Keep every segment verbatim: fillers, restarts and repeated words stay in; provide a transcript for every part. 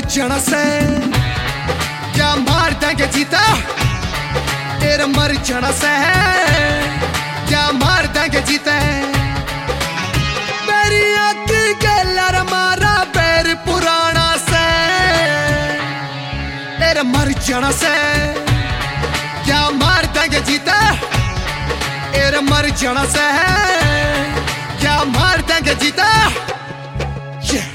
जाना से क्या मार देंगे जीता, तेरा मर जाना से क्या मार देंगे जीते। मेरी आँखी के लर मारा बैर पुराना से, तेरा मर जाना से क्या मार देंगे जीते। तेरा मर जाना से क्या मार देंगे जीते। yeah.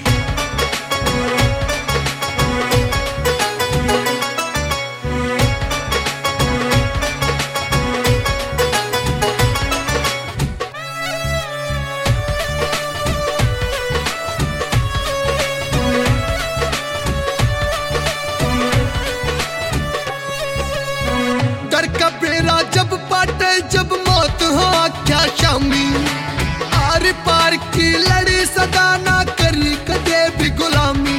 डर का बेड़ा जब पाटे जब मौत हो क्या शामी, आर पार की लड़ी सदा ना करी कदे भी गुलामी।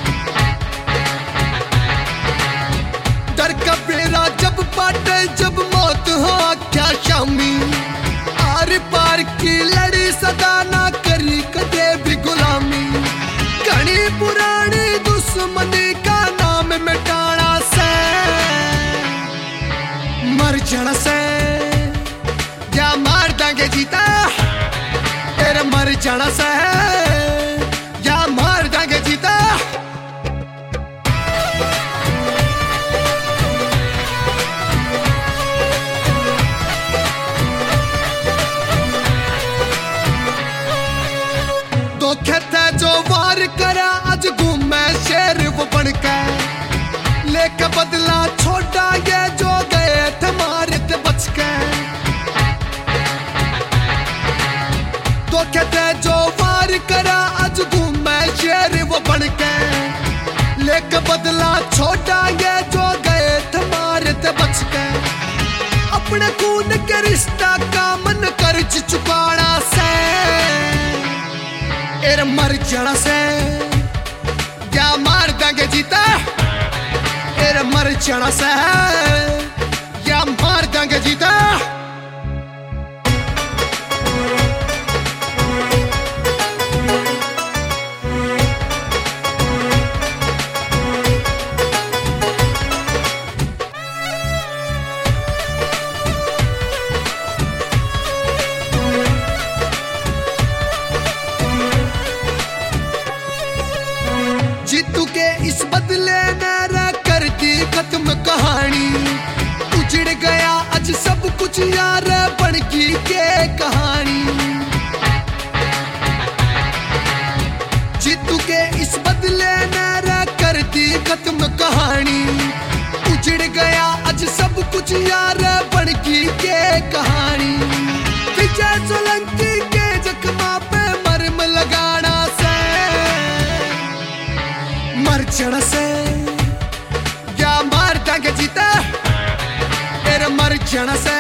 डर का बेड़ा जब पाटे जब मौत हो क्या शामी, आर पार की लड़ी सदा ना करी कदे भी गुलामी। घनी पुरानी दुश्मनी का नाम मिटाना से मर जाना से क्या मार देंगे जीता। तेरा मर जाना से क्या मार देंगे जीता। धोखे थे जो वार करा आज घूमे शेर वो बनके, लेके बदला छोटा ये जो गए थे मारे थे बच के। धोखे थे जो वार करा आज घूमे शेर वो बनके, लेके बदला छोटा ये जो गए थे मारे थे बच के। अपने खून के रिश्ता का मन कर्ज चुकाना से एर मर जाना से क्या मार देंगे जीता। तेरा मर जाना से या मार देंगे जीता। जीतू के इस बदले ने कर दी खत्म कहानी, उजड़ गया आज सब कुछ यार बनकी के कहानी। जीतू के इस बदले ने कर दी खत्म कहानी, उजड़ गया आज सब कुछ यार बनकी के कहानी। विजय सोलंकी के जख्मा पे मरम लगाना से मर जाना से क्या मार देंगे जीता। तेरा मर जाना से